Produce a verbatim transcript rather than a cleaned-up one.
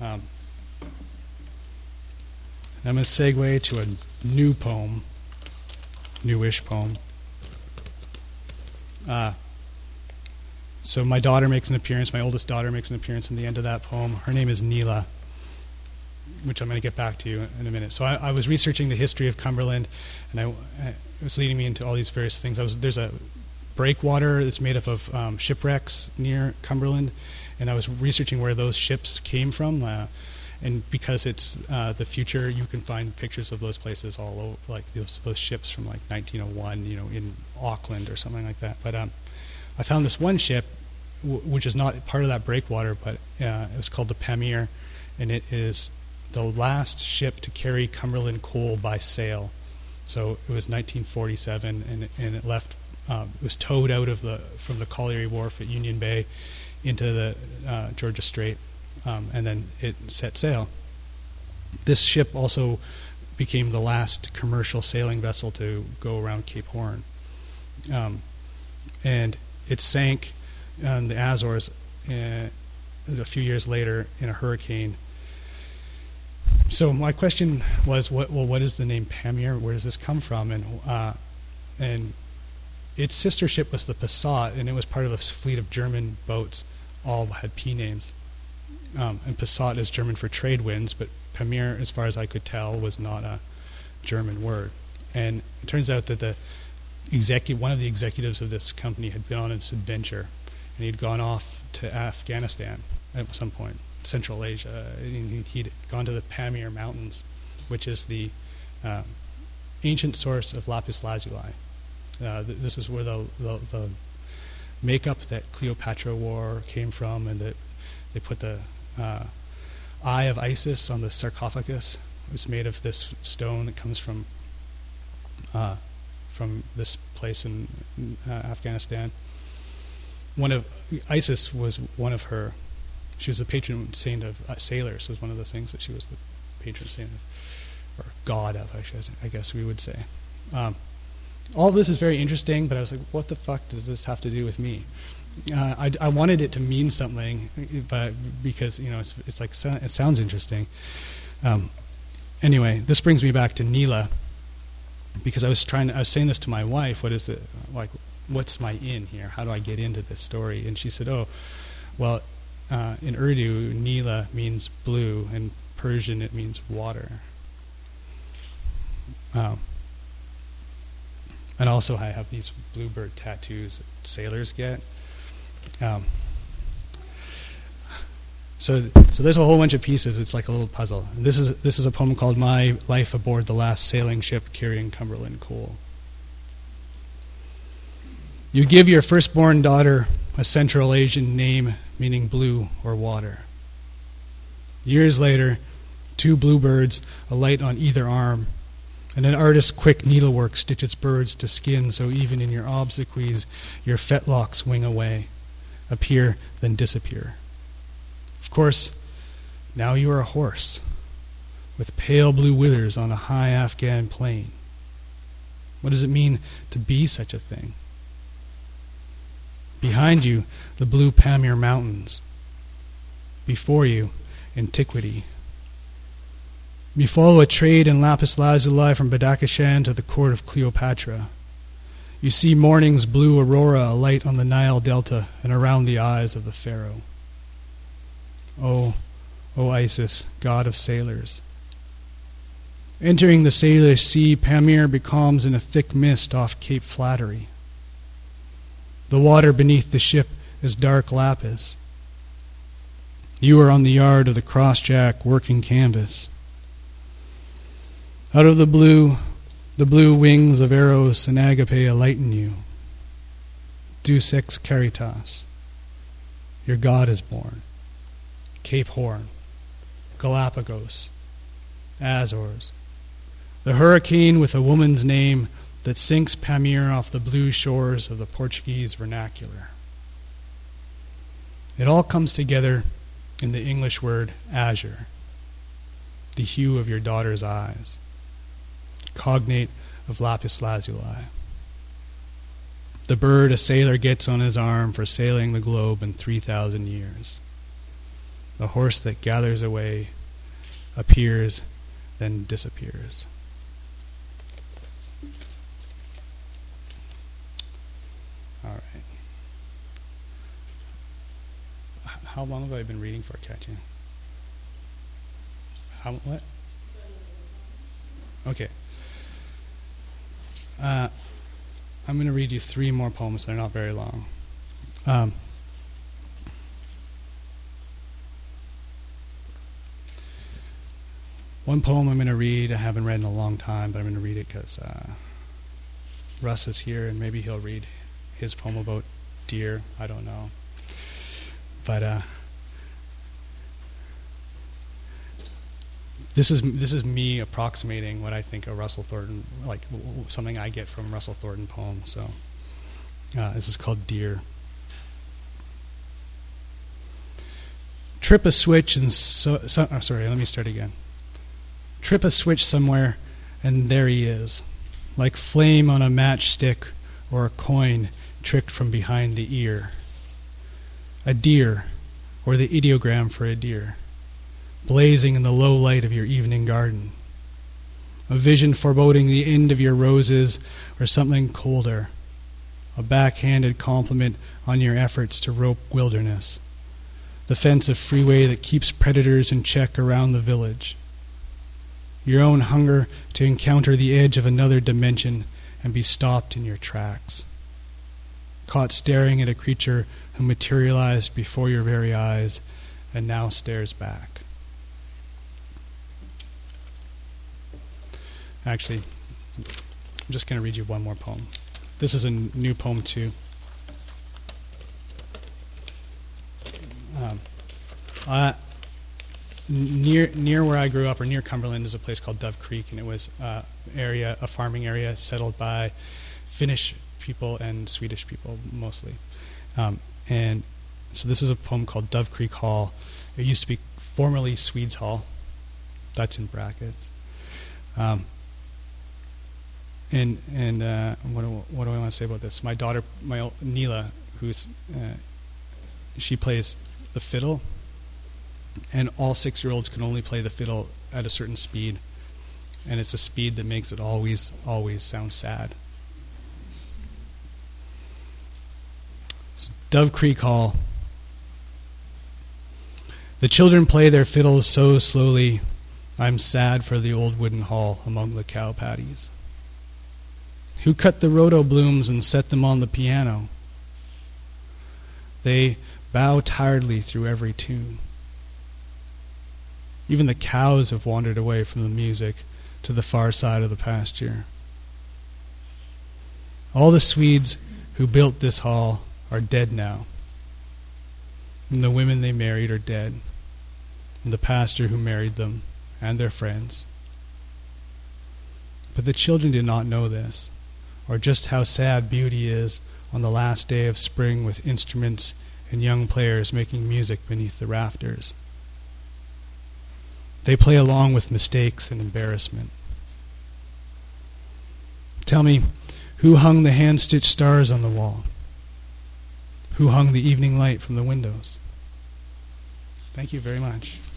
Um, I'm going to segue to a new poem, newish poem. Uh, so my daughter makes an appearance, my oldest daughter makes an appearance in the end of that poem. Her name is Neela, which I'm going to get back to you in a minute. So I, I was researching the history of Cumberland, and I, I, it was leading me into all these various things. I was There's a breakwater that's made up of um, shipwrecks near Cumberland, and I was researching where those ships came from. Uh, and because it's uh, the future, you can find pictures of those places all over, like those, those ships from like nineteen oh one, you know, in Auckland or something like that. But um, I found this one ship, w- which is not part of that breakwater, but uh, it was called the Pamir, and it is the last ship to carry Cumberland coal by sail. So it was nineteen forty-seven, and it, and it left. Um, it was towed out of the from the Colliery Wharf at Union Bay into the uh, Georgia Strait, um, and then it set sail. This ship also became the last commercial sailing vessel to go around Cape Horn, um, and it sank on the Azores uh, a few years later in a hurricane. So my question was, what, well, what is the name Pamir? Where does this come from? And uh, and its sister ship was the Passat, and it was part of a fleet of German boats. All had P names. Um, and Passat is German for trade winds, but Pamir, as far as I could tell, was not a German word. And it turns out that the execu- one of the executives of this company had been on this adventure, and he'd gone off to Afghanistan at some point. Central Asia. He'd gone to the Pamir Mountains, which is the uh, ancient source of lapis lazuli. Uh, th- this is where the, the, the makeup that Cleopatra wore came from, and that they put the uh, eye of Isis on the sarcophagus. It was made of this stone that comes from uh, from this place in uh, Afghanistan. One of Isis was one of her. She was the patron saint of uh, sailors. Was one of the things that she was the patron saint of, or god of, I, should, I guess we would say. Um, all of this is very interesting, but I was like, what the fuck does this have to do with me? Uh, I, I wanted it to mean something, but because you know it's, it's like it sounds interesting. Um, anyway, this brings me back to Neela, because I was trying. To, I was saying this to my wife. What is it like? What's my in here? How do I get into this story? And she said, "Oh, well." Uh, in Urdu, Neela means blue, and Persian it means water. Um, and also I have these bluebird tattoos that sailors get. Um, so, so there's a whole bunch of pieces. It's like a little puzzle. And this is this is a poem called "My Life Aboard the Last Sailing Ship Carrying Cumberland Coal." You give your firstborn daughter a Central Asian name meaning blue or water. Years later, two bluebirds alight on either arm, and an artist's quick needlework stitches birds to skin, so even in your obsequies your fetlocks wing away, appear then disappear. Of course, now you are a horse, with pale blue withers on a high Afghan plain. What does it mean to be such a thing? Behind you, the blue Pamir Mountains. Before you, antiquity. You follow a trade in lapis lazuli from Badakhshan to the court of Cleopatra. You see morning's blue aurora alight on the Nile Delta and around the eyes of the pharaoh. Oh, O Isis, god of sailors. Entering the sailor's sea, Pamir becomes in a thick mist off Cape Flattery. The water beneath the ship is dark lapis. You are on the yard of the crossjack working canvas. Out of the blue, the blue wings of Eros and Agape alighten you. Deus ex caritas. Your God is born. Cape Horn, Galapagos, Azores. The hurricane with a woman's name that sinks Pamir off the blue shores of the Portuguese vernacular. It all comes together in the English word azure, the hue of your daughter's eyes, cognate of lapis lazuli. The bird a sailor gets on his arm for sailing the globe in three thousand years. a horse that gathers away, appears, then disappears. All right. H- how long have I been reading for, Katya? How, what? Okay. Uh, I'm going to read you three more poems. They're not very long. Um, one poem I'm going to read, I haven't read in a long time, but I'm going to read it because uh, Russ is here, and maybe he'll read his poem about deer. I don't know. But uh, this is this is me approximating what I think a Russell Thornton, like w- w- something I get from Russell Thornton poem. So uh, this is called Deer. Trip a switch and so, so oh, sorry, let me start again. Trip a switch somewhere, and there he is, like flame on a matchstick or a coin tricked from behind the ear. A deer, or the ideogram for a deer, blazing in the low light of your evening garden. A vision foreboding the end of your roses or something colder. A backhanded compliment on your efforts to rope wilderness. The fence of freeway that keeps predators in check around the village. Your own hunger to encounter the edge of another dimension and be stopped in your tracks. Caught staring at a creature who materialized before your very eyes and now stares back. Actually, I'm just going to read you one more poem. This is a n- new poem too. Um, uh, near near where I grew up, or near Cumberland, is a place called Dove Creek, and it was uh, area a farming area settled by Finnish people and Swedish people mostly. Um, and so this is a poem called Dove Creek Hall. It used to be formerly Swedes Hall. That's in brackets. Um, and and uh, what do, what do I want to say about this? My daughter, my o- Neela, who's uh, she plays the fiddle, and all six-year-olds can only play the fiddle at a certain speed, and it's a speed that makes it always, always sound sad. Dove Creek Hall. The children play their fiddles so slowly, I'm sad for the old wooden hall among the cow patties. Who cut the rhodo blooms and set them on the piano? They bow tiredly through every tune. Even the cows have wandered away from the music to the far side of the pasture. All the Swedes who built this hall are dead now. And the women they married are dead. And the pastor who married them and their friends. But the children did not know this, or just how sad beauty is on the last day of spring with instruments and young players making music beneath the rafters. They play along with mistakes and embarrassment. Tell me, who hung the hand-stitched stars on the wall? Who hung the evening light from the windows? Thank you very much.